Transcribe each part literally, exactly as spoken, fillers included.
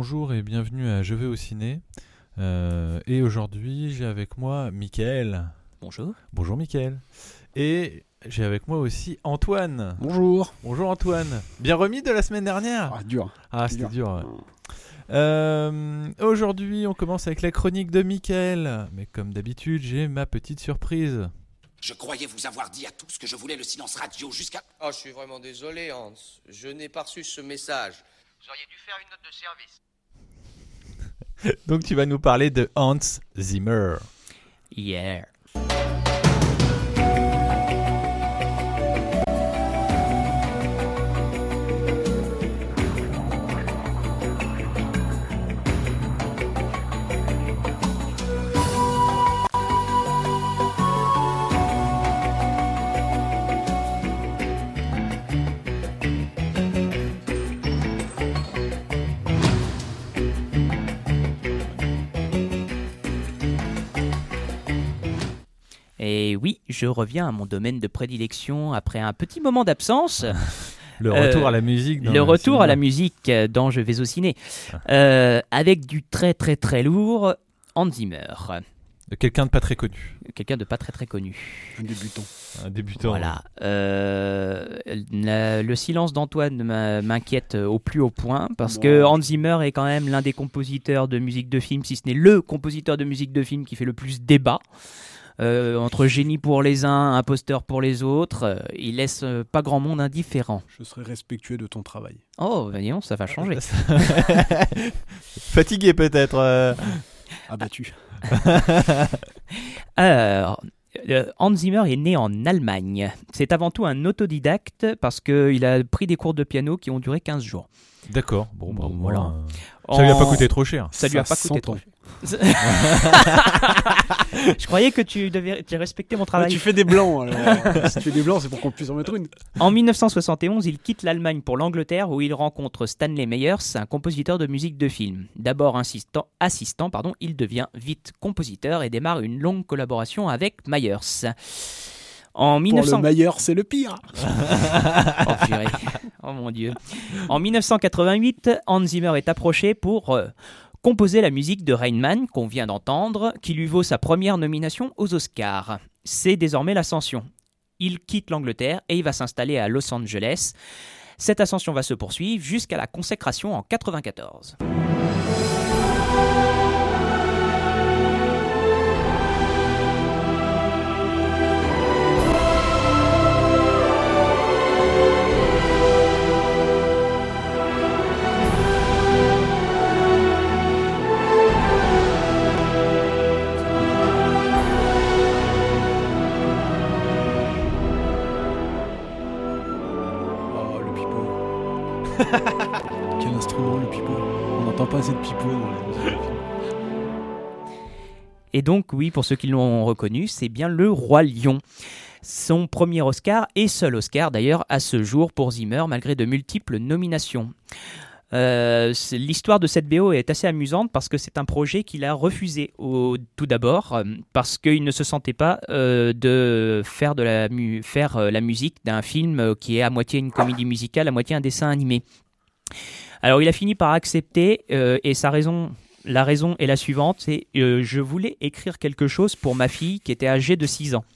bonjour et bienvenue à Je vais au ciné. Euh, et aujourd'hui, j'ai avec moi Mickaël. Bonjour. Bonjour Mickaël. Et j'ai avec moi aussi Antoine. Bonjour. Bonjour Antoine. Bien remis de la semaine dernière ? Ah, dur. Ah, c'était dur. dur ouais. Euh, aujourd'hui, on commence avec la chronique de Mickaël. Mais comme d'habitude, j'ai ma petite surprise. Je croyais vous avoir dit à tous que je voulais le silence radio jusqu'à... Oh, je suis vraiment désolé, Hans. Je n'ai pas reçu ce message. Vous auriez dû faire une note de service. Donc tu vas nous parler de Hans Zimmer. Yeah. Et oui, je reviens à mon domaine de prédilection après un petit moment d'absence. Le retour euh, à la musique. Dans le retour cinéma. à la musique dans Je vais au ciné. Euh, avec du très très très lourd, Hans Zimmer. De quelqu'un de pas très connu. Quelqu'un de pas très très connu. Un débutant. Un débutant. Voilà. Euh, la- le silence d'Antoine m'a- m'inquiète au plus haut point parce Bon. que Hans Zimmer est quand même l'un des compositeurs de musique de film, si ce n'est le compositeur de musique de film qui fait le plus débat. Euh, entre génie pour les uns, imposteur pour les autres, euh, il laisse euh, pas grand monde indifférent. Je serai respectueux de ton travail. Oh, voyons, ça va changer. Fatigué peut-être. euh. Abattu. Alors, euh, Hans Zimmer est né en Allemagne. C'est avant tout un autodidacte parce qu'il a pris des cours de piano qui ont duré quinze jours. D'accord. Bon, bah, Bon, voilà. voilà. Ça lui a En- pas coûté trop cher. Ça lui a Ça pas coûté trop s'entend. cher. Je croyais que tu devais tu respecter mon Ah, travail. tu fais des blancs. Alors. Si tu fais des blancs, c'est pour qu'on puisse en mettre une. En dix-neuf cent soixante et onze, il quitte l'Allemagne pour l'Angleterre où il rencontre Stanley Meyers, un compositeur de musique de film. D'abord insistant- assistant, pardon, il devient vite compositeur et démarre une longue collaboration avec Meyers. En Pour mille neuf cents... le meilleur, c'est le pire. Oh, purée. Oh mon Dieu. En dix-neuf cent quatre-vingt-huit, Hans Zimmer est approché pour euh, composer la musique de Rain Man, qu'on vient d'entendre, qui lui vaut sa première nomination aux Oscars. C'est désormais l'ascension. Il quitte l'Angleterre et il va s'installer à Los Angeles. Cette ascension va se poursuivre jusqu'à la consécration en quatre-vingt-quatorze. Oh, le pipeau. Quel instrument, le pipeau. On n'entend pas assez de pipeau dans les musiques de film. Et donc, oui, pour ceux qui l'ont reconnu, c'est bien le Roi Lion. Son premier Oscar et seul Oscar d'ailleurs à ce jour pour Zimmer, malgré de multiples nominations. Euh, c'est- l'histoire de cette B O est assez amusante parce que c'est un projet qu'il a refusé au, tout d'abord euh, parce qu'il ne se sentait pas euh, de faire, de la, mu- faire euh, la musique d'un film euh, qui est à moitié une comédie musicale, à moitié un dessin animé. Alors il a fini par accepter euh, et sa raison... La raison est la suivante, c'est euh, je voulais écrire quelque chose pour ma fille qui était âgée de six ans.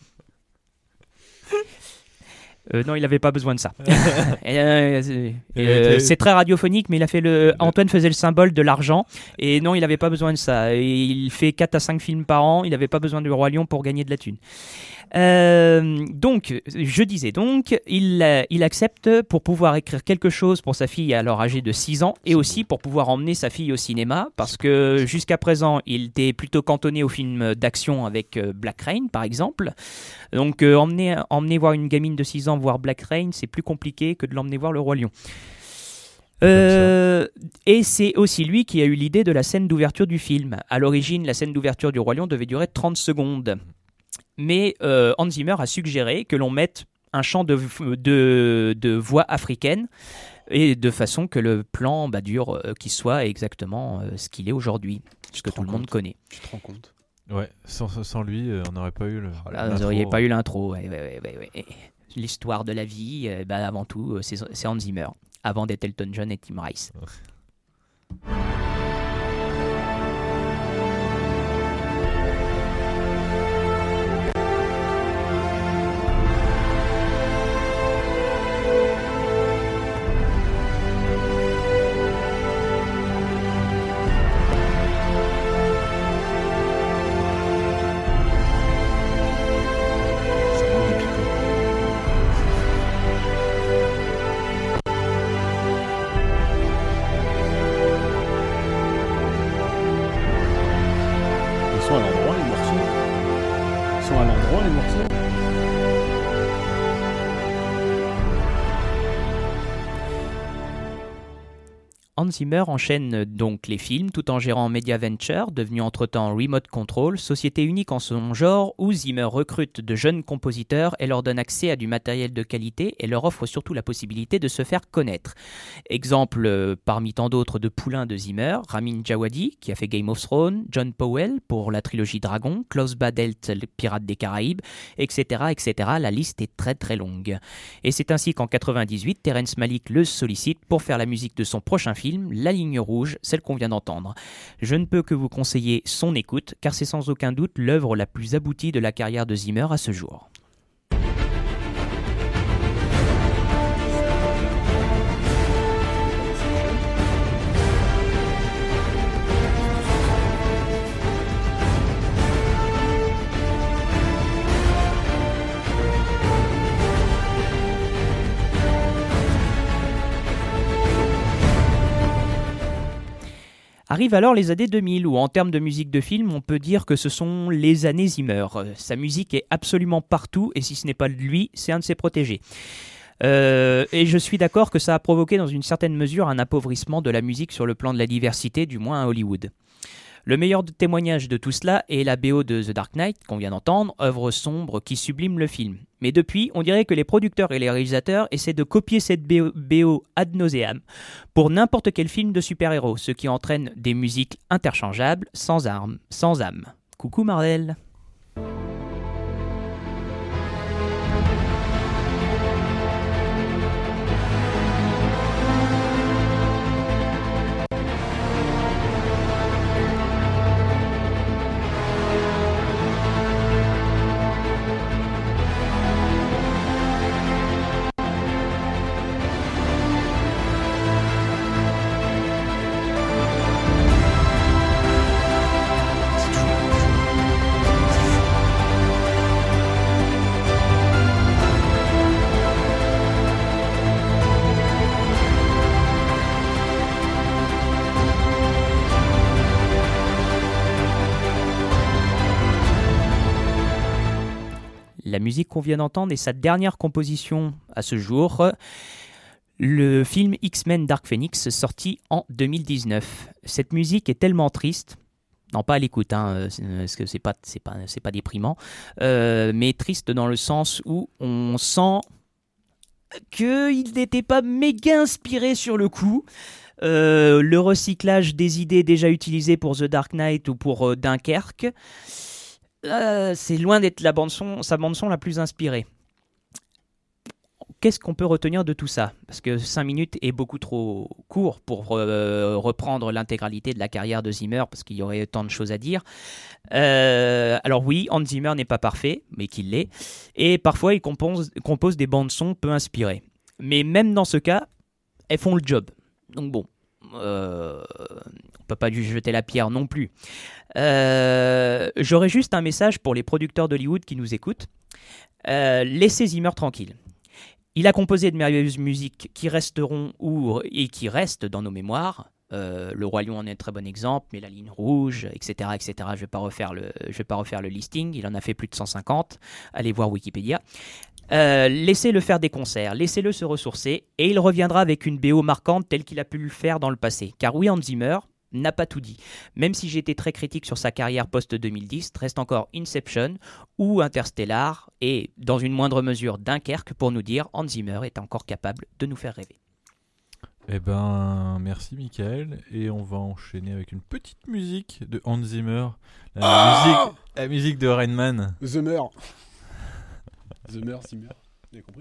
Euh, non, il n'avait pas besoin de ça. Et, euh, c'est- euh, c'est très radiophonique, mais il a fait le. Antoine faisait le symbole de l'argent, et non, il n'avait pas besoin de ça. Et il fait quatre à cinq films par an, il n'avait pas besoin du Roi Lion pour gagner de la thune. Euh, donc, je disais donc, il, euh, il accepte pour pouvoir écrire quelque chose pour sa fille alors âgée de six ans, et aussi pour pouvoir emmener sa fille au cinéma, parce que jusqu'à présent, il était plutôt cantonné aux films d'action avec euh, Black Rain, par exemple. Donc, euh, emmener, emmener voir une gamine de six ans voir Black Rain, c'est plus compliqué que de l'emmener voir Le Roi Lion. Euh, et c'est aussi lui qui a eu l'idée de la scène d'ouverture du film. À l'origine, la scène d'ouverture du Roi Lion devait durer trente secondes. Mais euh, Hans Zimmer a suggéré que l'on mette un chant de, de, de voix africaine et de façon que le plan bah, dure, euh, qu'il soit exactement euh, ce qu'il est aujourd'hui, ce que tout le monde connaît. Tu te rends compte? Ouais, sans, sans lui, euh, on n'aurait pas eu le. Voilà, vous n'auriez pas eu l'intro. Ouais, ouais, ouais, ouais, ouais. L'histoire de la vie, euh, bah, avant tout, euh, c'est, c'est Hans Zimmer, avant d'être Elton John et Tim Rice. Ouais. les morceaux. Hans Zimmer enchaîne donc les films tout en gérant Media Venture, devenu entre-temps Remote Control, société unique en son genre où Zimmer recrute de jeunes compositeurs et leur donne accès à du matériel de qualité et leur offre surtout la possibilité de se faire connaître. Exemple euh, parmi tant d'autres de poulains de Zimmer, Ramin Djawadi qui a fait Game of Thrones, John Powell pour la trilogie Dragon, Klaus Badelt, le Pirate des Caraïbes, et cetera, et cetera. La liste est très très longue. Et c'est ainsi qu'en quatre-vingt-dix-huit, Terrence Malick le sollicite pour faire la musique de son prochain film, La Ligne Rouge, celle qu'on vient d'entendre. Je ne peux que vous conseiller son écoute, car c'est sans aucun doute l'œuvre la plus aboutie de la carrière de Zimmer à ce jour. Arrivent alors les années deux mille, où en termes de musique de film, on peut dire que ce sont les années Zimmer. Sa musique est absolument partout, et si ce n'est pas lui, c'est un de ses protégés. Euh, et je suis d'accord que ça a provoqué dans une certaine mesure un appauvrissement de la musique sur le plan de la diversité, du moins à Hollywood. Le meilleur témoignage de tout cela est la B O de The Dark Knight, qu'on vient d'entendre, œuvre sombre qui sublime le film. Mais depuis, on dirait que les producteurs et les réalisateurs essaient de copier cette B O ad nauseam pour n'importe quel film de super-héros, ce qui entraîne des musiques interchangeables, sans armes, sans âme. Coucou Marvel. La musique qu'on vient d'entendre est sa dernière composition à ce jour, le film X-Men Dark Phoenix, sorti en deux mille dix-neuf. Cette musique est tellement triste, non pas à l'écoute, hein, parce que c'est pas, c'est pas, c'est pas déprimant, euh, mais triste dans le sens où on sent qu'il n'était pas méga inspiré sur le coup. Euh, le recyclage des idées déjà utilisées pour The Dark Knight ou pour euh, Dunkerque, Euh, c'est loin d'être la bande son, sa bande-son la plus inspirée. Qu'est-ce qu'on peut retenir de tout ça ? Parce que cinq minutes est beaucoup trop court pour euh, reprendre l'intégralité de la carrière de Zimmer, parce qu'il y aurait tant de choses à dire. Euh, alors oui, Hans Zimmer n'est pas parfait, mais qu'il l'est. Et parfois, il compose, compose des bandes-son peu inspirées. Mais même dans ce cas, elles font le job. Donc bon, euh, on ne peut pas lui jeter la pierre non plus. Euh, j'aurais juste un message pour les producteurs d'Hollywood qui nous écoutent. Euh, laissez Zimmer tranquille. Il a composé de merveilleuses musiques qui resteront ou, et qui restent dans nos mémoires. Euh, le Roi Lion en est un très bon exemple, mais La Ligne Rouge, et cetera, et cetera. Je ne vais pas refaire le, je vais pas refaire le listing. Il en a fait plus de cent cinquante. Allez voir Wikipédia. Euh, laissez-le faire des concerts, laissez-le se ressourcer, et il reviendra avec une B O marquante telle qu'il a pu le faire dans le passé. Car oui, Hans Zimmer n'a pas tout dit. Même si j'étais très critique sur sa carrière post-deux mille dix, reste encore Inception ou Interstellar, et dans une moindre mesure Dunkerque, pour nous dire Hans Zimmer est encore capable de nous faire rêver. Eh ben, merci Michael, et on va enchaîner avec une petite musique de Hans Zimmer, la, Ah musique, la musique de Rain Man. Zimmer. Zimmer, Zimmer, vous avez compris ?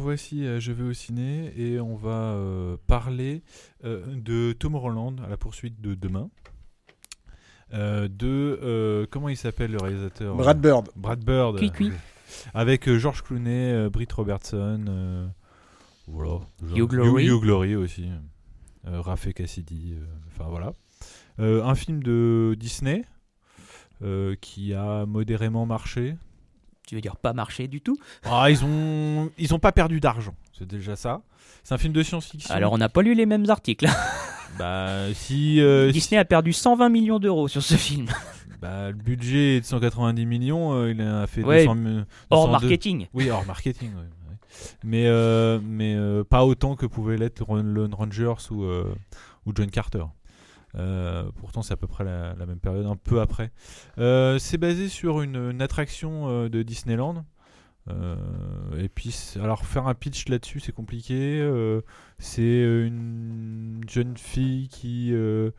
revoici à Je vais au ciné et on va euh, parler euh, de Tomorrowland à la poursuite de demain. Euh, de euh, comment il s'appelle le réalisateur Brad Bird. Brad Bird. Cui, cui. Avec euh, George Clooney, euh, Britt Robertson, euh, voilà. Hugh Glory. Hugh Glory aussi. Euh, Rafeh Cassidy. euh, Enfin voilà. Euh, un film de Disney euh, qui a modérément marché. Tu veux dire pas marché du tout? Ah, ils ont ils ont pas perdu d'argent, c'est déjà ça. C'est un film de science-fiction. Alors on n'a pas lu les mêmes articles. Bah si euh, Disney a perdu cent vingt millions d'euros sur ce film. si- bah, le budget est de cent quatre-vingt-dix millions, euh, il a fait Ouais, deux cents, euh, Hors deux cent deux marketing. Oui, hors marketing. ouais, ouais. Mais euh, mais euh, pas autant que pouvait l'être Lone Rangers ou euh, ou John Carter. Euh, pourtant, c'est à peu près la, la même période, un peu après. Euh, c'est basé sur une, une attraction euh, de Disneyland. Euh, et puis, c'est- alors faire un pitch là-dessus, c'est compliqué. Euh, c'est une jeune fille qui euh,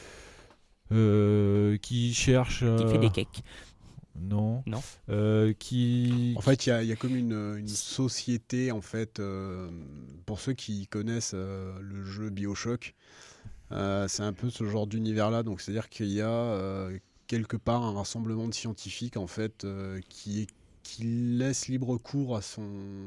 euh, qui cherche. Qui euh, fait des cakes. Non. Non. Euh, qui. En fait, il y a, il y a comme une, une société, en fait, euh, pour ceux qui connaissent euh, le jeu BioShock, euh, c'est un peu ce genre d'univers-là. Donc, c'est-à-dire qu'il y a euh, quelque part un rassemblement de scientifiques, en fait, euh, qui, est, qui laisse libre cours à son,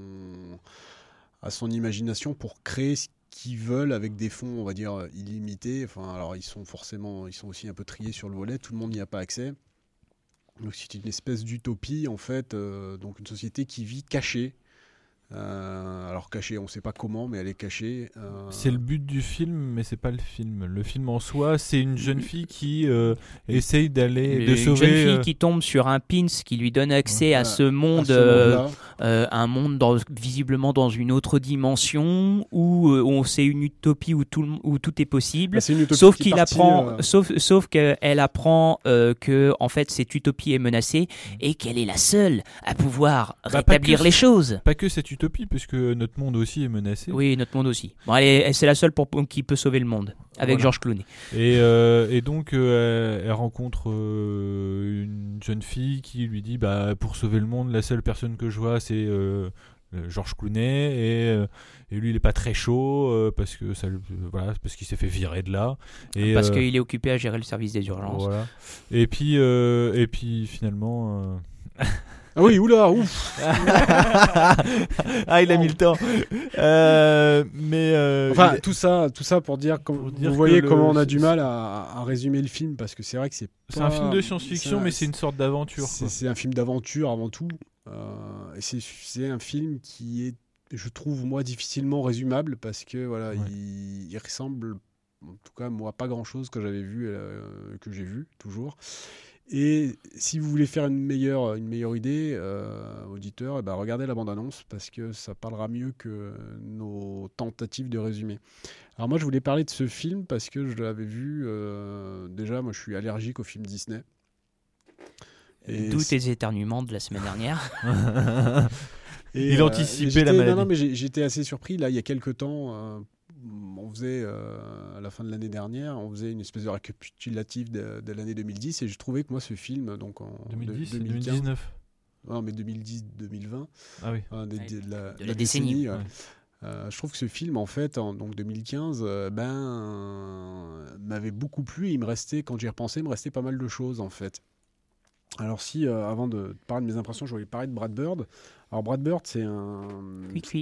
à son imagination pour créer ce qu'ils veulent avec des fonds, on va dire, illimités. Enfin, alors, ils sont forcément, ils sont aussi un peu triés sur le volet. Tout le monde n'y a pas accès. Donc c'est une espèce d'utopie en fait, euh, donc une société qui vit cachée. Euh, alors cachée, on ne sait pas comment, mais elle est cachée. Euh, C'est le but du film, mais c'est pas le film. Le film en soi, c'est une jeune fille qui euh, essaye d'aller, de Une sauver. jeune fille euh, qui tombe sur un pins qui lui donne accès à à- ce à monde, ce euh, monde-là. euh, un monde dans- visiblement dans une autre dimension où euh, on c'est une utopie où tout, le- où tout est possible. Bah, c'est une utopie Sauf qui est qu'il partie, apprend, euh, sauf, sauf qu'elle apprend euh, que en fait cette utopie est menacée et qu'elle est la seule à pouvoir Bah, pas rétablir que- les choses. Pas que cette utopie, puisque notre monde aussi est menacé. Oui, notre monde aussi. Bon, elle est- elle- c'est la seule pour, pour- qui peut sauver le monde avec Voilà. George Clooney. Et, euh, et donc, euh, elle, elle rencontre euh, une jeune fille qui lui dit bah, pour sauver le monde, la seule personne que je vois, c'est euh, euh, George Clooney. Et, euh, et lui, il est pas très chaud euh, parce que ça, le- voilà, parce qu'il s'est fait virer de là. Et, Parce euh, qu'il est occupé à gérer le service des urgences. voilà. Et puis, euh, et puis finalement. euh, Ah oui, oula, ouf. ah, il a mis le temps. Euh, mais euh, Enfin, il- tout ça, tout ça pour dire, comme, Pour dire vous voyez que le- comment on a c'est- du mal à, à résumer le film parce que c'est vrai que c'est. c'est pas- un film de science-fiction, c'est- mais c'est une sorte d'aventure. C'est quoi. c'est un film d'aventure avant tout. Euh, et c'est- c'est un film qui est, je trouve, moi, difficilement résumable parce que voilà, Ouais. il, il ressemble, en tout cas, moi, pas grand-chose que j'avais vu, euh, que j'ai vu toujours. Et si vous voulez faire une meilleure, une meilleure idée, euh, auditeur, eh ben, regardez la bande-annonce parce que ça parlera mieux que nos tentatives de résumé. Alors moi, je voulais parler de ce film parce que je l'avais vu. euh, déjà, moi, je suis allergique aux films Disney. Et D'où c'est- tes éternuements de la semaine dernière. Et, Il euh, anticipait j'étais- la Non, maladie. non, mais j'ai- j'étais assez surpris. Là, il y a quelques temps, euh, on faisait, euh, à la fin de l'année dernière, on faisait une espèce de récapitulatif de, de l'année deux mille dix. Et je trouvais que moi, ce film, donc en deux mille dix, de- deux mille deux mille quinze, dix-neuf. non, mais deux mille dix deux mille vingt, Ah oui. hein, des- Ouais, de, la, de la décennie. ouais. Ouais. Euh, je trouve que ce film, en fait, en donc deux mille quinze, euh, ben, euh, m'avait beaucoup plu. Et il me restait, quand j'y repensais, il me restait pas mal de choses, en fait. Alors si, euh, avant de parler de mes impressions, je voulais parler de Brad Bird. Alors Brad Bird, c'est un... Cui, cui.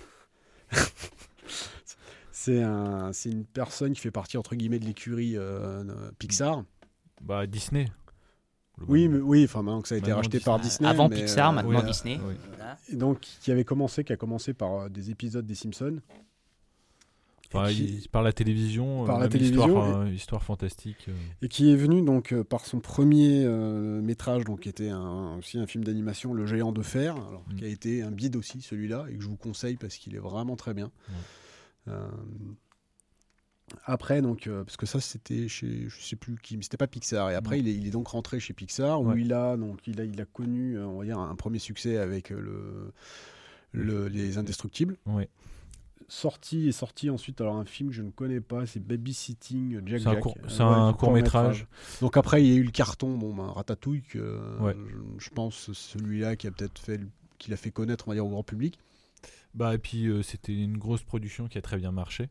C'est un, c'est une personne qui fait partie, entre guillemets, de l'écurie euh, euh, Pixar. Bah Disney. Oui, mais, oui, enfin maintenant que ça a été Maintenant, racheté Disney. par Disney. Avant mais, Pixar, euh, maintenant oui, Disney. oui. Voilà. et donc, qui avait commencé, qui a commencé par euh, des épisodes des Simpsons. Enfin, Et qui- il- par la télévision. Par euh, la même télévision, Histoire, euh, histoire fantastique. euh. Et qui est venu donc euh, par son premier euh, métrage, donc qui était un- aussi un film d'animation, Le Géant de Fer, alors, Mm. qui a été un bide aussi celui-là et que je vous conseille parce qu'il est vraiment très bien. Ouais. Euh, après donc euh, parce que ça c'était chez je sais plus qui, mais c'était pas Pixar. Et après Non. il est, il est donc rentré chez Pixar où Ouais. il a donc il a il a connu euh, on va dire un premier succès avec euh, le, le- les Indestructibles. Ouais. Sorti et sorti ensuite alors un film que je ne connais pas, c'est Babysitting Jack C'est un Jack. court- Euh, c'est ouais, un du court-métrage. Donc après il y a eu le carton bon ben, Ratatouille que euh, Ouais. je, je pense celui-là qui a peut-être fait le- qui l'a fait connaître on va dire au grand public. Bah, et puis euh, c'était une grosse production qui a très bien marché.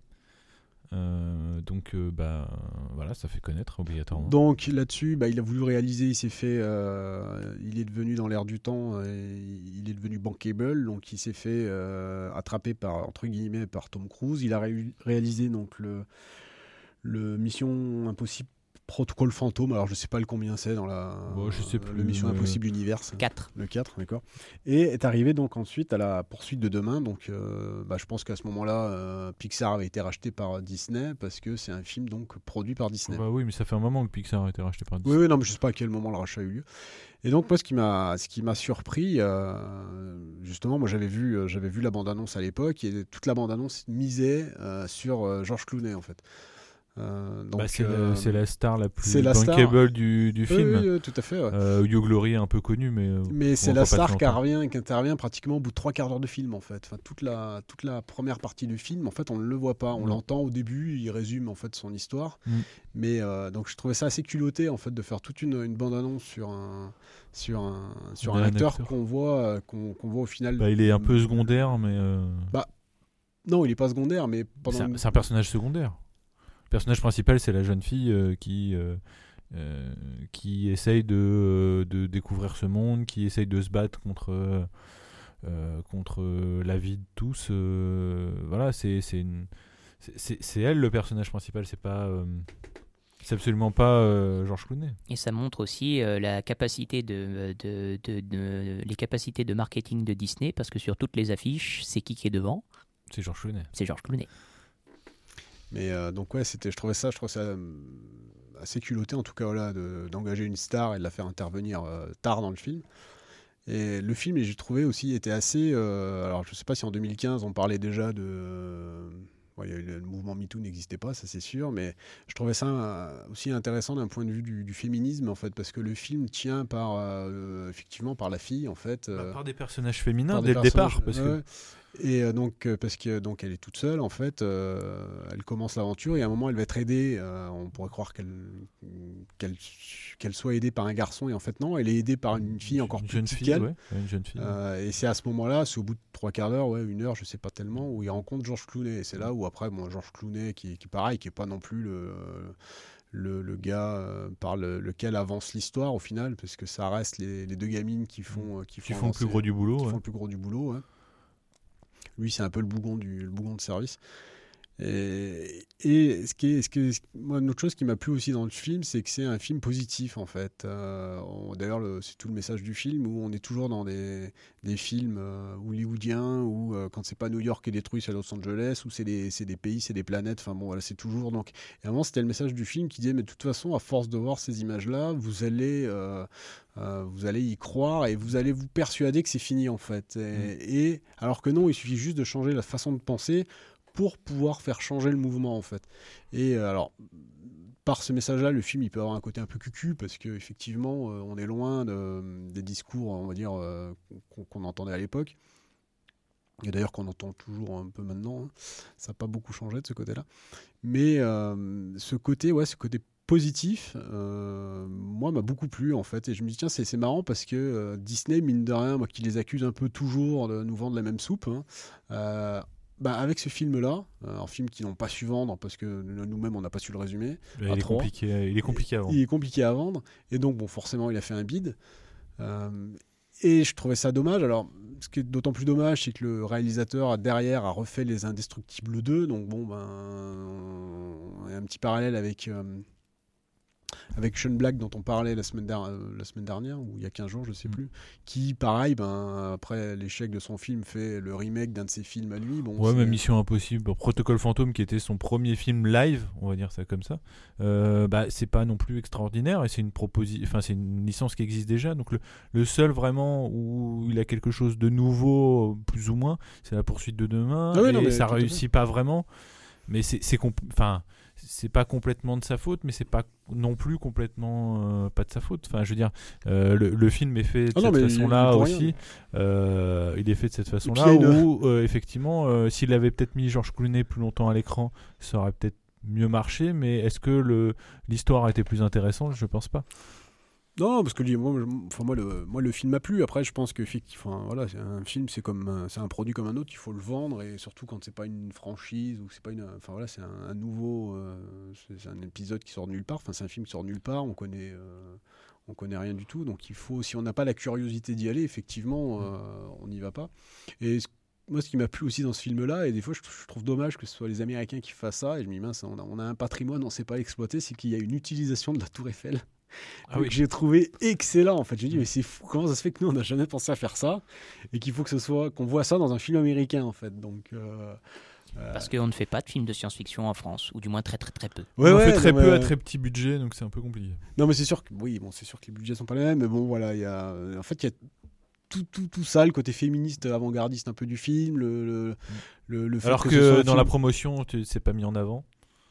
Euh, donc euh, bah voilà, ça fait connaître obligatoirement. Donc là-dessus, bah, il a voulu réaliser, il s'est fait, euh, il est devenu dans l'air du temps, et il est devenu bankable, donc il s'est fait euh, attraper par entre guillemets par Tom Cruise. Il a ré- réalisé donc le le Mission Impossible Protocole Fantôme. Alors je sais pas le combien c'est dans la Bon, je sais le plus, Mission mais- Impossible Universe. quatre. Le quatre, d'accord. Et est arrivé donc ensuite à la poursuite de demain. Donc, euh, bah, je pense qu'à ce moment-là, euh, Pixar avait été racheté par Disney parce que c'est un film donc produit par Disney. Bah oui, mais ça fait un moment que Pixar a été racheté par Disney. Oui, oui, non, mais je sais pas à quel moment le rachat a eu lieu. Et donc moi, ce qui m'a, ce qui m'a surpris, euh, justement, moi j'avais vu, euh, j'avais vu la bande-annonce à l'époque et toute la bande-annonce misait euh, sur euh, George Clooney en fait. Euh, donc Bah, c'est, euh, le- c'est la star la plus c'est la star. bankable du, du oui, film. oui, oui, tout à fait. Ouais. Euh, Hugh Glory est un peu connu, mais. euh, Mais c'est on la voit pas star très qui, longtemps. revient, qui intervient pratiquement au bout de trois quarts d'heure de film en fait. Enfin, toute la, toute la première partie du film, en fait, on ne le voit pas. On Non. l'entend au début, il résume en fait son histoire. Mm. Mais euh, donc je trouvais ça assez culotté en fait de faire toute une, une bande-annonce sur un, sur un, sur un Un acteur, acteur. qu'on voit, euh, qu'on, qu'on voit au final. Bah, il est un peu secondaire, mais. euh, Non, il est pas secondaire, mais pendant. c'est, un, une- c'est un personnage secondaire. Le personnage principal, c'est la jeune fille euh, qui. euh, euh, qui essaye de, euh, de découvrir ce monde, qui essaye de se battre contre, euh, euh, contre la vie de tous. euh, voilà, c'est, c'est, une, c'est, c'est, c'est elle le personnage principal, c'est pas. euh, c'est absolument pas euh, George Clooney. Et ça montre aussi euh, la capacité de, de, de, de- les capacités de marketing de Disney, parce que sur toutes les affiches, c'est qui qui est devant? C'est George Clooney. C'est George Clooney. Mais euh, donc ouais, c'était, je trouvais ça, je trouvais ça euh, assez culotté en tout cas voilà, de, d'engager une star et de la faire intervenir euh, tard dans le film. Et le film, et j'ai trouvé aussi, était assez. euh, alors je sais pas si en deux mille quinze on parlait déjà de. euh, bon, il y a eu le mouvement MeToo n'existait pas, ça c'est sûr, mais je trouvais ça euh, aussi intéressant d'un point de vue du, du féminisme en fait, parce que le film tient par euh, effectivement par la fille en fait. Bah, euh, par des personnages féminins par dès des le départ. personnages, Parce que ouais. Et euh, donc euh, parce que donc elle est toute seule en fait, euh, elle commence l'aventure et à un moment elle va être aidée. euh, on pourrait croire qu'elle qu'elle qu'elle soit aidée par un garçon et en fait non, elle est aidée par une fille encore une plus jeune petite fille, qu'elle. ouais, une jeune fille. Euh, et c'est à ce moment-là, c'est au bout de trois quarts d'heure, ouais, une heure, je sais pas tellement, où il rencontre George Clooney. Et c'est là où après, bon, George Clooney, qui, qui pareil, qui est pas non plus le, le, le gars euh, par le- lequel avance l'histoire au final, parce que ça reste les, les deux gamines qui font, euh, qui qui font, font le plus avancer- gros du boulot. qui ouais. font le plus gros du boulot. Ouais. Lui, c'est un peu le bougon du le bougon de service. Et, et ce qui est, ce qui est- moi, une autre chose qui m'a plu aussi dans le film, c'est que c'est un film positif en fait. Euh, on- D'ailleurs, le- c'est tout le message du film où on est toujours dans des, des films euh, hollywoodiens où euh, quand c'est pas New York qui est détruit, c'est Los Angeles, où c'est des, c'est des pays, c'est des planètes. Enfin bon, voilà, c'est toujours donc. Et à un moment, c'était le message du film qui disait, mais de toute façon, à force de voir ces images-là, vous allez euh, euh, vous allez y croire et vous allez vous persuader que c'est fini en fait. Et, Mm. et alors que non, il suffit juste de changer la façon de penser pour pouvoir faire changer le mouvement en fait. Et euh, alors par ce message-là, le film il peut avoir un côté un peu cucu parce que effectivement, euh, on est loin de, des discours, on va dire, euh, qu'on, qu'on entendait à l'époque. Et d'ailleurs qu'on entend toujours un peu maintenant. hein. Ça n'a pas beaucoup changé de ce côté-là. Mais euh, ce côté, ouais, ce côté positif, euh, moi, m'a beaucoup plu en fait. Et je me dis, tiens, c'est, c'est marrant parce que euh, Disney, mine de rien, moi qui les accuse un peu toujours de nous vendre la même soupe, hein, euh, bah, avec ce film-là, euh, un film qu'ils n'ont pas su vendre parce que nous-mêmes, on n'a pas su le résumer. il, à est trois. compliqué, il est compliqué à vendre. Il est compliqué à vendre. Et donc, bon, forcément, il a fait un bid. Euh, et je trouvais ça dommage. Alors, ce qui est d'autant plus dommage, c'est que le réalisateur derrière a refait Les Indestructibles deux. Donc, bon, ben, il y a un petit parallèle avec, euh, avec Shane Black, dont on parlait la semaine, der- euh, la semaine dernière, ou il y a quinze jours, je sais Mm. plus. Qui, pareil, ben, après l'échec de son film, fait le remake d'un de ses films à lui. Bon, Ouais, c'est- mais Mission Impossible, bon, Protocole Fantôme, qui était son premier film live, on va dire ça comme ça, euh, bah, c'est pas non plus extraordinaire et c'est une proposi- enfin, c'est une licence qui existe déjà. Donc le, le seul vraiment où il a quelque chose de nouveau, plus ou moins, c'est La Poursuite de demain. Ah oui, et non, mais ça tout à réussit pas vraiment. Mais c'est, c'est compl- enfin, c'est pas complètement de sa faute, mais c'est pas non plus complètement euh, pas de sa faute. Enfin, je veux dire, euh, le, le film est fait de Ah non, cette mais il- façon-là il pour rien. aussi. Euh, il est fait de cette puis, façon-là il y a une- où, euh, effectivement, euh, s'il avait peut-être mis George Clooney plus longtemps à l'écran, ça aurait peut-être mieux marché. Mais est-ce que le, l'histoire a été plus intéressante ? Je pense pas. Non, parce que moi, enfin, moi, le, moi, le film m'a plu. Après, je pense que enfin, voilà, c'est un film, c'est comme, c'est un produit comme un autre. Il faut le vendre, et surtout quand c'est pas une franchise ou c'est pas une, enfin voilà, c'est un, un nouveau, euh, c'est, c'est un épisode qui sort de nulle part. Enfin, c'est un film qui sort de nulle part. On connaît, euh, on connaît rien du tout. Donc, il faut, si on n'a pas la curiosité d'y aller, effectivement, euh, on n'y va pas. Et ce, moi, ce qui m'a plu aussi dans ce film-là, et des fois, je, je trouve dommage que ce soit les Américains qui fassent ça. Et je me dis mince, on a, on a un patrimoine, on ne sait pas l'exploiter. C'est qu'il y a une utilisation de la Tour Eiffel. Ah oui. Que j'ai trouvé excellent en fait. J'ai dit mais c'est fou, comment ça se fait que nous on n'a jamais pensé à faire ça et qu'il faut que ce soit qu'on voit ça dans un film américain en fait. Donc euh, euh... parce qu'on ne fait pas de films de science-fiction en France, ou du moins très très très peu. Ouais, on ouais, fait très non, peu mais... à très petit budget, donc c'est un peu compliqué. Non mais c'est sûr que oui bon c'est sûr que les budgets sont pas les mêmes, mais bon voilà il y a en fait il y a tout, tout, tout ça, le côté féministe avant-gardiste un peu du film, le, le, le, le fait alors que, que, que dans film... la promotion tu c'est pas mis en avant.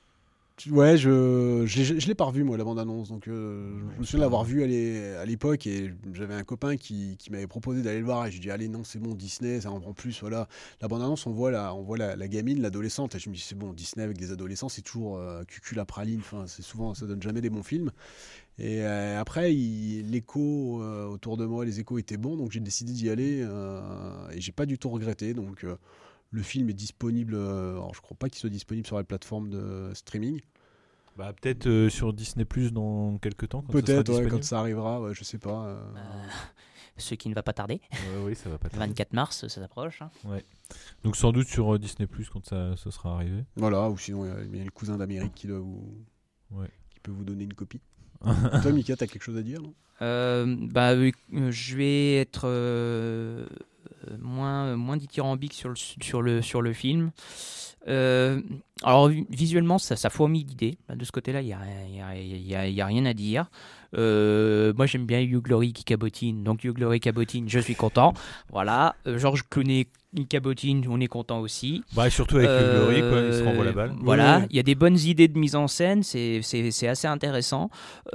Ouais, je je, je, je l'ai pas revu moi la bande-annonce, donc euh, je me souviens de l'avoir vu à l'époque et j'avais un copain qui, qui m'avait proposé d'aller le voir et je lui dis allez non c'est bon Disney, ça en plus voilà la bande-annonce on voit la on voit la, la gamine, l'adolescente et je me dis c'est bon Disney avec des adolescents c'est toujours euh, cucul à praline, enfin c'est souvent ça donne jamais des bons films et euh, après il, l'écho euh, autour de moi les échos étaient bons donc j'ai décidé d'y aller euh, et j'ai pas du tout regretté donc euh, le film est disponible, euh, alors je crois pas qu'il soit disponible sur la plateforme de streaming. Bah, peut-être euh, sur Disney Plus dans quelques temps. Quand peut-être, ça ouais, quand ça arrivera, ouais, je sais pas. Euh... Euh, ce qui ne va pas tarder. Ouais, oui, ça va pas tarder. vingt-quatre mars, ça s'approche. Hein. Ouais. Donc sans doute sur euh, Disney Plus quand ça, ça sera arrivé. Voilà, ou sinon il y a le cousin d'Amérique qui, doit vous... ouais. qui peut vous donner une copie. Toi, Mika, t'as quelque chose à dire non euh, bah, euh, je vais être euh, moins, moins dithyrambique sur le, sur le, sur le film. Euh, alors visuellement ça, ça fourmille d'idées, de ce côté là il n'y a, y a, y a, y a rien à dire. Euh, moi j'aime bien Hugh Laurie qui cabotine, donc Hugh Laurie cabotine, je suis content. Voilà, euh, Georges Clooney il cabotine, on est content aussi. Bah, surtout avec euh, Hugh Laurie, quoi, il se renvoie la balle. Voilà, il oui. y a des bonnes idées de mise en scène, c'est, c'est, c'est assez intéressant.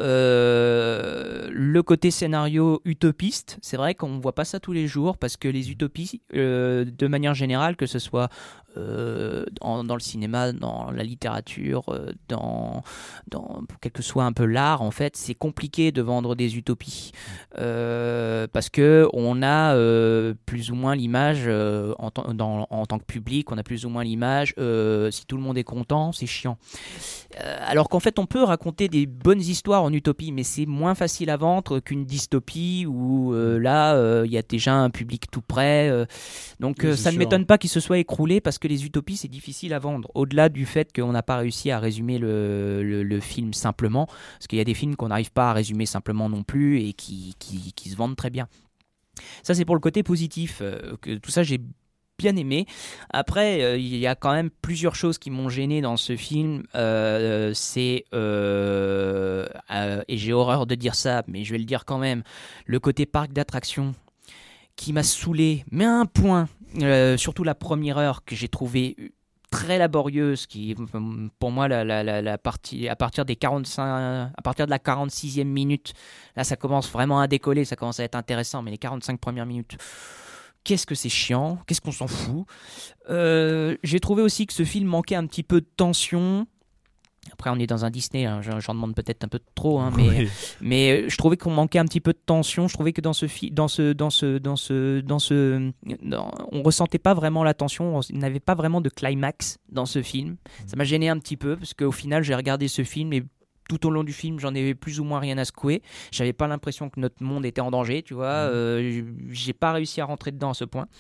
Euh, le côté scénario utopiste, c'est vrai qu'on ne voit pas ça tous les jours, parce que les utopies, euh, de manière générale, que ce soit euh, dans, dans le cinéma, dans la littérature, euh, dans, dans quel que soit un peu l'art, en fait, c'est compliqué de vendre des utopies. Euh, parce qu'on a euh, plus ou moins l'image... Euh, En, t- dans, en tant que public, on a plus ou moins l'image, euh, si tout le monde est content, c'est chiant. Euh, alors qu'en fait, on peut raconter des bonnes histoires en utopie, mais c'est moins facile à vendre qu'une dystopie où euh, là, il euh, y a déjà un public tout prêt. Euh, donc oui, euh, ça sûr. ne m'étonne pas qu'il se soit écroulé parce que les utopies, c'est difficile à vendre. Au-delà du fait qu'on n'a pas réussi à résumer le, le, le film simplement, parce qu'il y a des films qu'on n'arrive pas à résumer simplement non plus et qui, qui, qui se vendent très bien. Ça, c'est pour le côté positif. Euh, que tout ça, j'ai bien aimé. Après, euh, il y a quand même plusieurs choses qui m'ont gêné dans ce film. Euh, c'est, euh, euh, et j'ai horreur de dire ça, mais je vais le dire quand même, le côté parc d'attractions qui m'a saoulé, mais à un point, euh, surtout la première heure que j'ai trouvé très laborieuse, qui pour moi la, la, la, la partie à partir des quarante-cinq, à partir de la quarante-sixième minute, là ça commence vraiment à décoller, ça commence à être intéressant, mais les quarante-cinq premières minutes, qu'est-ce que c'est chiant, qu'est-ce qu'on s'en fout. Euh, j'ai trouvé aussi que ce film manquait un petit peu de tension. Après, on est dans un Disney, hein, j'en demande peut-être un peu trop, hein, mais, oui. mais je trouvais qu'on manquait un petit peu de tension. Je trouvais que dans ce film, dans ce, dans ce, dans ce, dans ce, dans, on ressentait pas vraiment la tension. On n'avait pas vraiment de climax dans ce film. Ça m'a gêné un petit peu parce qu'au final, j'ai regardé ce film et tout au long du film, j'en avais plus ou moins rien à secouer. J'avais pas l'impression que notre monde était en danger, tu vois. Euh, j'ai pas réussi à rentrer dedans à ce point.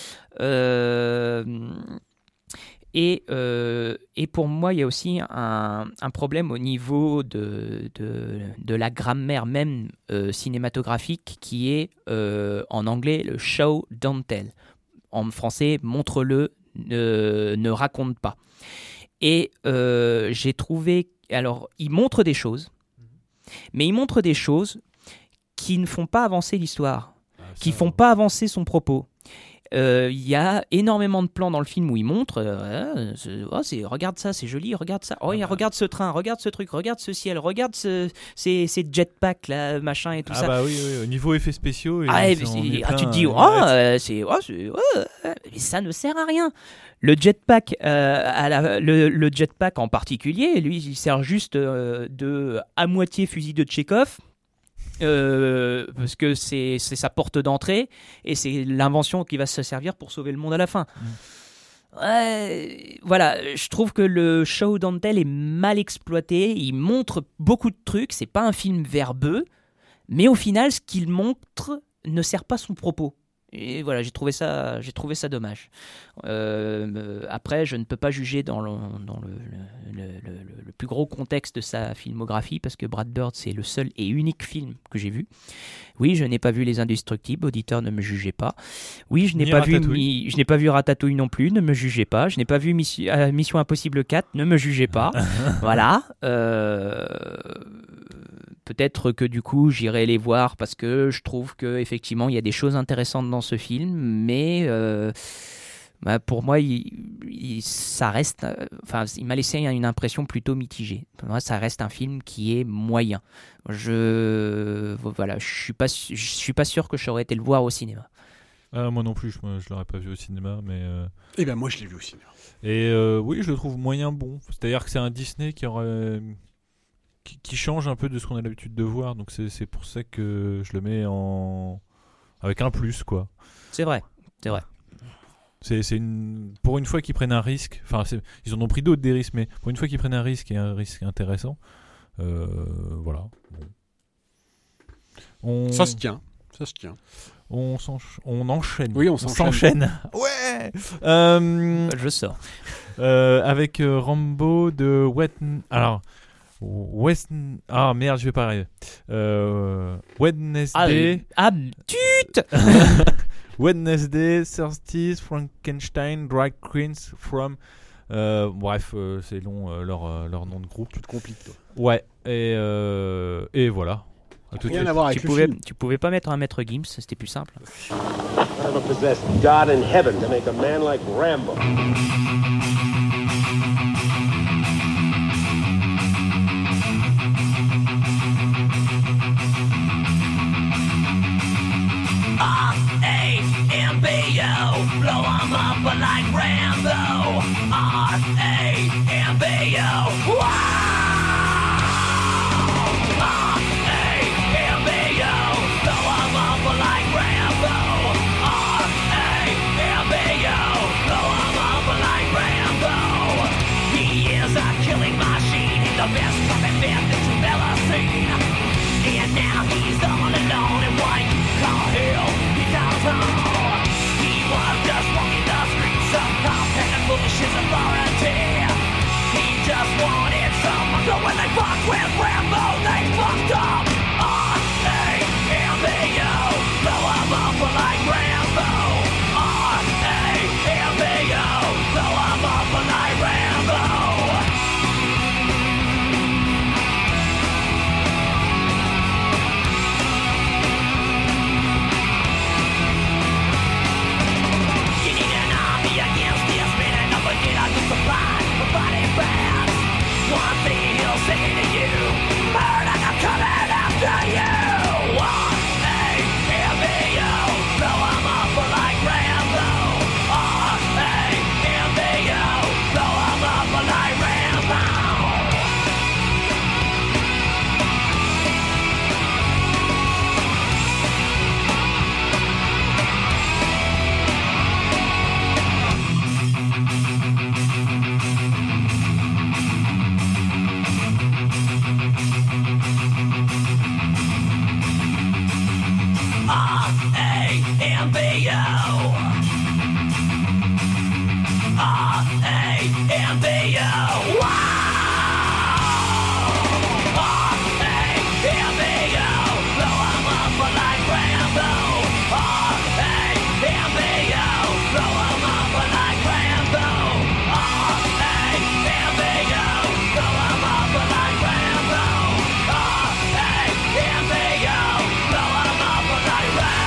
Euh... Et, euh, et pour moi, il y a aussi un, un problème au niveau de, de, de la grammaire même euh, cinématographique qui est euh, en anglais le show don't tell. En français, montre-le, ne, ne raconte pas. Et euh, j'ai trouvé... Alors, il montre des choses, mais il montre des choses qui ne font pas avancer l'histoire, ah, qui ne font pas avancer son propos. Il euh, y a énormément de plans dans le film où il montre euh, c'est, oh, c'est, regarde ça, c'est joli, regarde ça, oh, ah bah. regarde ce train, regarde ce truc, regarde ce ciel, regarde ce, ces, ces jetpacks là, machin et tout ah ça. Ah bah oui, oui, au niveau effets spéciaux. Et ah, et c'est, ah, tu te dis, oh, euh, c'est, oh, c'est, oh, mais ça ne sert à rien. Le jetpack, euh, à la, le, le jetpack en particulier, lui, il sert juste euh, de à moitié fusil de Tchekhov. Euh, parce que c'est, c'est sa porte d'entrée et c'est l'invention qui va se servir pour sauver le monde à la fin. Mmh. Ouais, voilà, je trouve que le show don't tell est mal exploité. Il montre beaucoup de trucs. C'est pas un film verbeux, mais au final, ce qu'il montre ne sert pas son propos. Et voilà, j'ai trouvé ça, j'ai trouvé ça dommage. Euh, après, je ne peux pas juger dans, le, dans le, le, le, le, le plus gros contexte de sa filmographie parce que Brad Bird, c'est le seul et unique film que j'ai vu. Oui, je n'ai pas vu Les Indestructibles, auditeur, ne me jugez pas. Oui, je n'ai, pas vu, mi, je n'ai pas vu Ratatouille non plus, ne me jugez pas. Je n'ai pas vu Mission, euh, Mission Impossible quatre, ne me jugez pas. Voilà. Euh... Peut-être que du coup j'irai les voir parce que je trouve qu'effectivement il y a des choses intéressantes dans ce film, mais euh, bah pour moi il, il, ça reste, enfin il m'a laissé une impression plutôt mitigée. Pour moi ça reste un film qui est moyen. Je voilà, je suis pas, je suis pas sûr que j'aurais été le voir au cinéma. Ah, moi non plus, je, je l'aurais pas vu au cinéma, mais. Euh... Eh ben moi je l'ai vu au cinéma. Et euh, oui, je le trouve moyen bon. C'est-à-dire que c'est un Disney qui aurait. qui change un peu de ce qu'on a l'habitude de voir, donc c'est, c'est pour ça que je le mets en avec un plus quoi. C'est vrai, c'est vrai. C'est, c'est une pour une fois qu'ils prennent un risque, enfin c'est... ils en ont pris d'autres des risques, mais pour une fois qu'ils prennent un risque et un risque intéressant, euh, voilà. Bon. On... Ça se tient, ça se tient. On, on enchaîne. Oui, on s'enchaîne. On s'enchaîne. Ouais. Euh... Je sors. Euh, avec euh, Rambo de Wet. Alors. West... Ah merde, je vais pas arriver. Euh... Wednesday. Ah, ah tut Wednesday, thirtieth, Frankenstein, Drag Queens from. Euh, bref, euh, c'est long euh, leur, euh, leur nom de groupe. Tu te compliques, toi. Ouais, et, euh, et voilà. Rien à voir avec tu le pouvais, film. Tu pouvais pas mettre un maître Gims, c'était plus simple. Never possessed God in heaven to make a man like Rambo. Blow 'em up like Rambo. R A M B O. Wow! R A M B O. Blow 'em up like Rambo. R A M B O. Blow 'em up like Rambo. He is a killing machine. He's the best fucking man that you've ever seen. And now he's all alone in White Car Hill. He comes home. Was just walking the streets of Compton and push his authority. He just wanted someone, but when they fucked with Rambo, they fucked up. R A M B O. Blow 'em up like Rambo. R A M B O. Blow 'em up like Rambo. One thing he'll say to you, murder, I'm coming after you. R A M B O, blow 'em up like Rambo. R A M B O, blow 'em up like Rambo. R A M B O. R A M B O. Wow! R A M B O. Blow 'em up like Rambo. R A M B O. Blow 'em up like Rambo. R A M B O. Blow 'em up like Rambo. R A M B O. Blow 'em up like Rambo.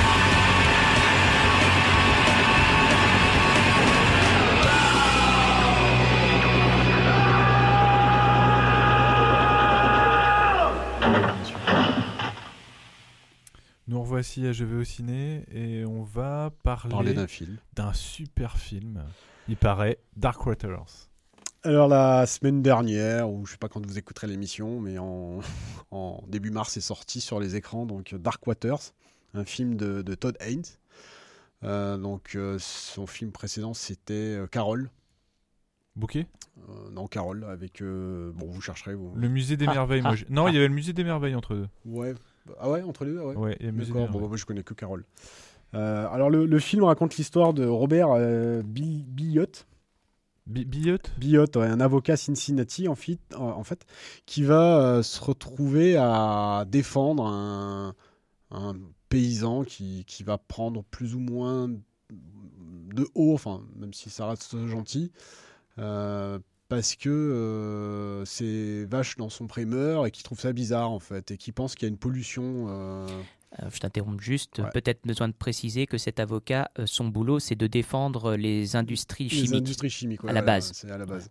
Nous revoici à Je vais au ciné et on va parler, Parler d'un film. d'un super film. Il paraît, Dark Waters. Alors la semaine dernière, ou je sais pas quand vous écouterez l'émission, mais en, en début mars est sorti sur les écrans donc Dark Waters, un film de, de Todd Haynes. Euh, donc euh, son film précédent c'était euh, Carol. Bouquet Euh, non, Carol avec euh, bon vous chercherez vous. Le musée des Ah, merveilles. ah, moi, j'ai- non, ah. il y avait le musée des merveilles entre deux. Ouais. Ah ouais, entre les deux, ah ouais. Ouais, il y a le musée des D'accord, bon, merveilles. bah, moi je connais que Carole. Euh, alors le, le film raconte l'histoire de Robert euh, Bi- Billiot, Bi- Billotte Billiot, ouais, un avocat Cincinnati en fait, en, en fait qui va euh, se retrouver à défendre un, un paysan qui, qui va prendre plus ou moins de haut, enfin même si ça reste gentil, euh, parce que euh, ses vaches dans son pré meurent et qui trouve ça bizarre en fait et qui pense qu'il y a une pollution. euh, Euh, je t'interromps juste. Ouais. Peut-être besoin de préciser que cet avocat, euh, son boulot, c'est de défendre les industries Les chimiques. industries chimiques, ouais, à la voilà, base. C'est à la base.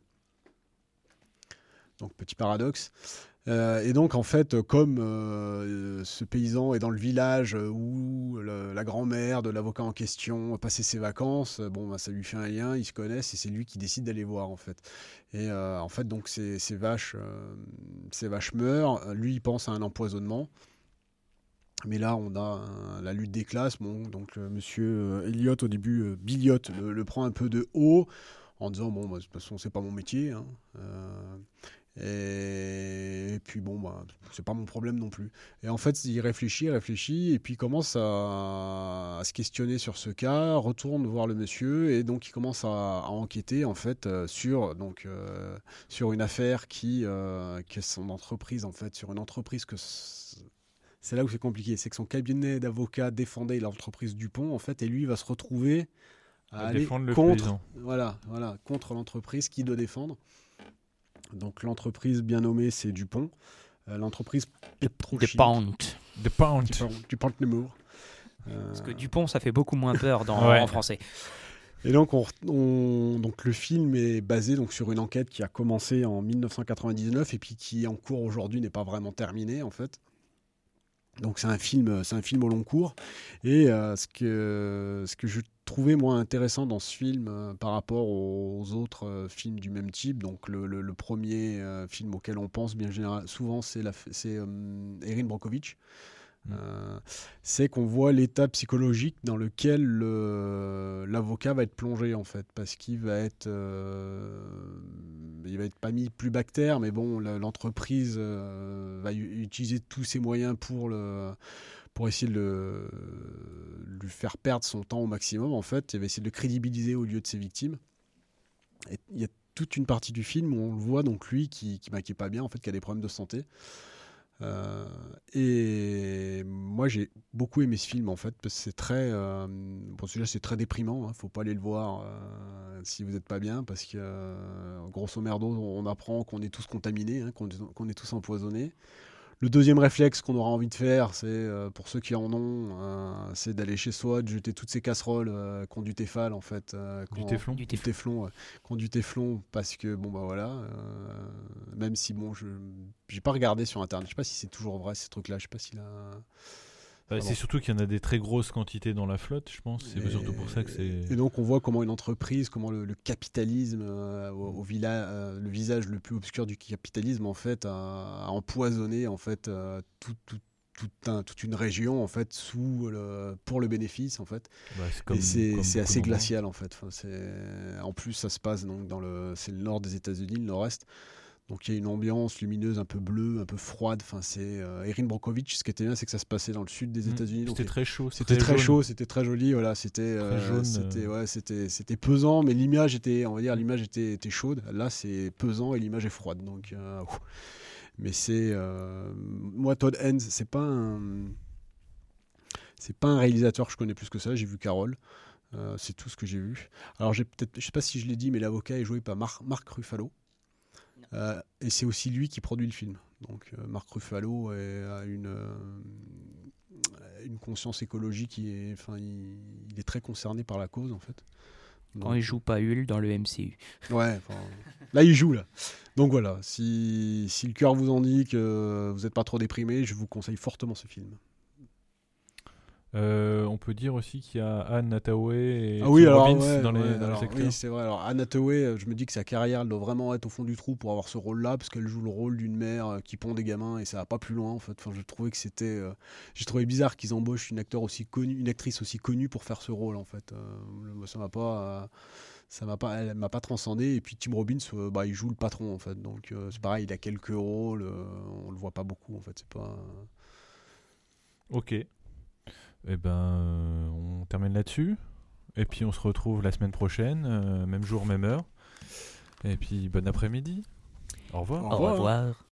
Donc, petit paradoxe. Euh, et donc, en fait, comme euh, ce paysan est dans le village où le- la grand-mère de l'avocat en question passait ses vacances, euh, bon, bah, ça lui fait un lien, ils se connaissent et c'est lui qui décide d'aller voir, en fait. Et euh, en fait, donc, ces, ces vaches, euh, ces vaches meurent. Lui, il pense à un empoisonnement. Mais là, on a un- la lutte des classes. Bon, donc, euh, monsieur euh, Elliot, au début, euh, Billiot, le, le prend un peu de haut en disant bon, bah, de toute façon, c'est pas mon métier. Hein. Euh, et, et puis, bon, bah, c'est pas mon problème non plus. Et en fait, il réfléchit, réfléchit, et puis il commence à, à se questionner sur ce cas, retourne voir le monsieur, et donc il commence à, à enquêter, en fait, euh, sur, donc, euh, sur une affaire qui, euh, qui est son entreprise, en fait, sur une entreprise que. C'est là où c'est compliqué, c'est que son cabinet d'avocats défendait l'entreprise Dupont, en fait, et lui il va se retrouver à, À aller défendre le contre, paysan. voilà, voilà, contre l'entreprise qu'il doit défendre. Donc l'entreprise bien nommée, c'est Dupont. Euh, l'entreprise De pétrochimique. Pound. The Pound. Dupont, Dupont de Nemours. Euh, Parce que Dupont, ça fait beaucoup moins peur dans, Ouais. en français. Et donc, on, on- donc le film est basé donc, sur une enquête qui a commencé en dix-neuf cent quatre-vingt-dix-neuf et puis qui en cours aujourd'hui n'est pas vraiment terminée en fait. Donc c'est un film, c'est un film au long cours. Et euh, ce que ce que je trouvais moi intéressant dans ce film euh, par rapport aux, aux autres euh, films du même type, donc le, le- le premier euh, film auquel on pense bien général, souvent c'est la, c'est euh, Erin Brockovich. Mm. Euh, c'est qu'on voit l'état psychologique dans lequel le- l'avocat va être plongé en fait, parce qu'il va être, euh, il va être pas mis plus bactère, mais bon, la- l'entreprise euh, va u- utiliser tous ses moyens pour le, pour essayer de le, lui faire perdre son temps au maximum en fait, il va essayer de le crédibiliser au lieu de ses victimes. Et il y a toute une partie du film où on le voit donc lui qui, qui, bah, qui est pas bien en fait, qui a des problèmes de santé. Euh, et moi j'ai beaucoup aimé ce film en fait parce que c'est très euh, bon celui-là c'est très déprimant, hein, faut pas aller le voir euh, si vous n'êtes pas bien parce que euh, grosso merdo on apprend qu'on est tous contaminés, hein, qu'on, qu'on est tous empoisonnés. Le deuxième réflexe qu'on aura envie de faire, c'est euh, pour ceux qui en ont, euh, c'est d'aller chez soi, de jeter toutes ces casseroles euh, qui ont du téfal en fait, euh, qui Du ont- téflon. Du du téflon, ouais, qui ont du téflon parce que bon bah voilà, euh, même si bon je j'ai pas regardé sur internet, je sais pas si c'est toujours vrai ces trucs là, je sais pas s'il a. Bah, Ah c'est bon. surtout qu'il y en a des très grosses quantités dans la flotte, je pense. C'est Et- surtout pour ça que c'est. Et donc on voit comment une entreprise, comment le, le capitalisme, euh, au, au vila- euh, le visage le plus obscur du capitalisme en fait a, a empoisonné en fait euh, tout, tout, tout un- toute une région en fait sous le, pour le bénéfice en fait. Bah, c'est comme- Et c'est comme c'est beaucoup assez d'endroits. glacial en fait. Enfin, c'est- en plus ça se passe donc dans le c'est le nord des États-Unis, le nord-est. Donc il y a une ambiance lumineuse un peu bleue, un peu froide. Enfin c'est euh, Erin Brockovich. Ce qui était bien, c'est que ça se passait dans le sud des Mm. États-Unis. donc C'était très chaud. c'était très jaune. chaud, c'était très joli, voilà, c'était euh, jaune, c'était euh. ouais, c'était c'était pesant, mais l'image était, on va dire, l'image était, était chaude. Là, c'est pesant et l'image est froide, donc. euh, ouf. Mais c'est euh, moi Todd Haynes, c'est pas un c'est pas un réalisateur que je connais plus que ça. J'ai vu Carol, euh, c'est tout ce que j'ai vu. Alors j'ai peut-être, je sais pas si je l'ai dit, mais l'avocat est joué par Mar- Mark Ruffalo. Euh, et c'est aussi lui qui produit le film. Donc euh, Mark Ruffalo est- a une, euh, une conscience écologique, qui est, enfin, il, il est très concerné par la cause en fait. Quand Donc, il joue pas Hulk dans le M C U. ouais, enfin, là il joue là. Donc voilà, si, si le cœur vous en dit que vous n'êtes pas trop déprimé, je vous conseille fortement ce film. Euh, on peut dire aussi qu'il y a Anne Hathaway et Ah oui, Tim alors, Robbins ouais, dans les, ouais, dans alors, les acteurs. oui, c'est vrai. Alors, Anne Hathaway, je me dis que sa carrière elle doit vraiment être au fond du trou pour avoir ce rôle-là, parce qu'elle joue le rôle d'une mère euh, qui pond des gamins et ça va pas plus loin en fait. Enfin, je trouvais que c'était, euh, j'ai trouvé bizarre qu'ils embauchent une acteur aussi connue, une actrice aussi connue pour faire ce rôle en fait. Euh, ça m'a pas, euh, ça m'a pas, elle m'a pas transcendé. Et puis Tim Robbins, euh, bah, il joue le patron en fait. Donc euh, c'est pareil, il a quelques rôles, euh, on le voit pas beaucoup en fait. C'est pas. Ok. Eh ben, euh, on termine là-dessus. Et puis on se retrouve la semaine prochaine, euh, même jour, même heure. Et puis bon après-midi. Au revoir. Au revoir.